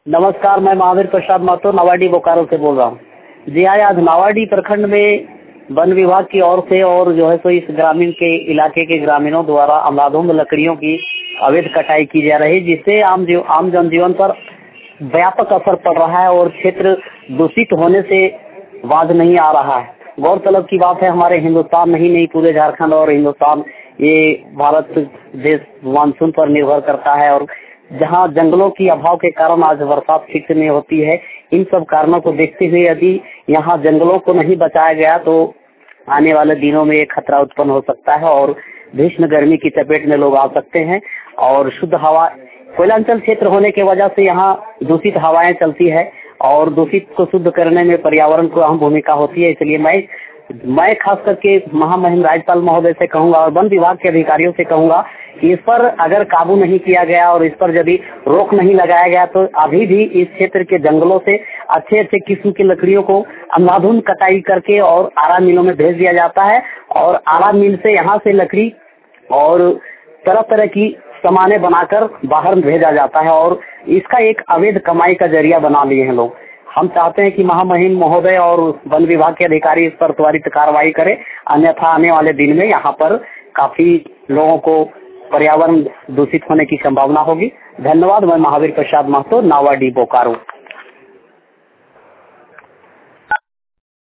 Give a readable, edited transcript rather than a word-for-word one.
नमस्कार, मैं महावीर प्रसाद महतो नावाडी बोकारो से बोल रहा हूँ। जी हाँ, आज नावाडी प्रखंड में वन विभाग की ओर से और जो है सो इस ग्रामीण के इलाके के ग्रामीणों द्वारा अंधाधुंध लकड़ियों की अवैध कटाई की जा रही, जिससे आम जनजीवन पर व्यापक असर पड़ रहा है और क्षेत्र दूषित होने से बाज नहीं आ रहा है। गौरतलब की बात है, हमारे हिंदुस्तान नहीं पूरे झारखंड और हिंदुस्तान ये भारत देश मानसून पर निर्भर करता है और जहाँ जंगलों की अभाव के कारण आज बरसात ठीक से नहीं होती है। इन सब कारणों को देखते हुए यदि यहाँ जंगलों को नहीं बचाया गया तो आने वाले दिनों में एक खतरा उत्पन्न हो सकता है और भीषण गर्मी की चपेट में लोग आ सकते हैं। और शुद्ध हवा कोयलांचल क्षेत्र होने की वजह से यहाँ दूषित हवाएं चलती है और दूषित को शुद्ध करने में पर्यावरण को अहम भूमिका होती है। इसलिए मैं खास करके महामहिम राज्यपाल महोदय से कहूंगा और वन विभाग के अधिकारियों से कहूंगा कि इस पर अगर काबू नहीं किया गया और इस पर यदि रोक नहीं लगाया गया तो अभी भी इस क्षेत्र के जंगलों से अच्छे किस्म की लकड़ियों को अंधाधुंध कटाई करके और आरा मिलों में भेज दिया जाता है और आरा मिल से यहाँ से लकड़ी और तरह तरह की सामानें बनाकर बाहर भेजा जाता है और इसका एक अवैध कमाई का जरिया बना लिए हैं लोग। हम चाहते हैं कि महामहिम महोदय और वन विभाग के अधिकारी इस पर त्वरित कार्रवाई करें, अन्यथा आने वाले दिन में यहाँ पर काफी लोगों को पर्यावरण दूषित होने की संभावना होगी। धन्यवाद। मैं महावीर प्रसाद महतो, नावाडी बोकारो।